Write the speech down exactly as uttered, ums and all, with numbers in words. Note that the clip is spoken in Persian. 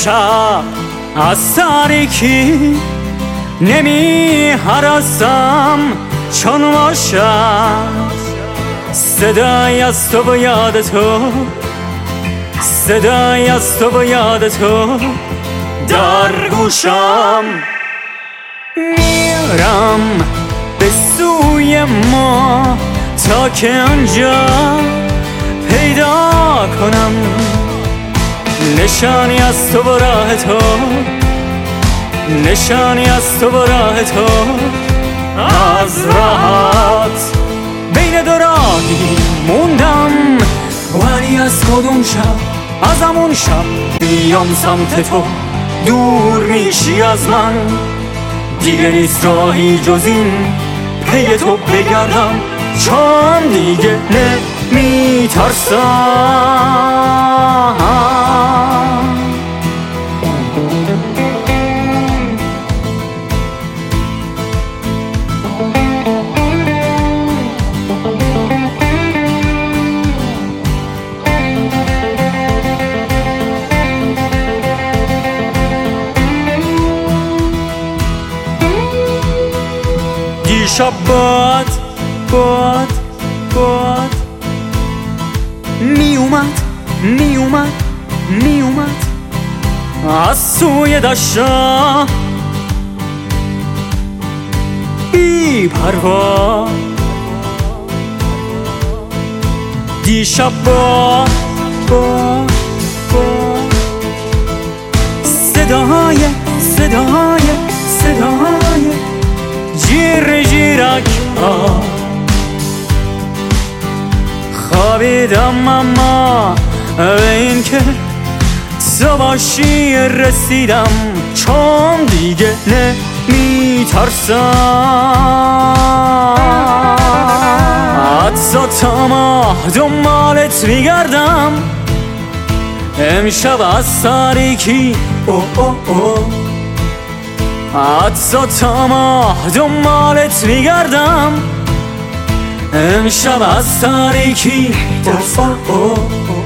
امشب از تاریکی نمی هراسم، چون باشم صدای از تو و یاد تو، صدای از تو و یاد تو در گوشم. میرم به سوی ما تا که آنجا پیدا کنم نشانی از تو و راه تو، نشانی از تو و راه تو. از راحت بین دو راهی موندم، ولی از کدوم شب از همون شب بیام سمت تو دور میشی از من. دیگه نیست راهی جز این پی تو بگردم، چون دیگه نمیترسم. دیشب باد باد باد می اومد می اومد می اومد از سوی دشتا بی پروا. دیشب باد باد باد صدای صدای صدای جیر جیرک ها. خوابیدم اما به این که تو باشی رسیدم، چون دیگه نمیترسم. حتی تا ماه دنبالت میگردم، امشب از تاریکی او او او. حتی تا ماه دنبالت میگردم، امشب از تاریکی او او او.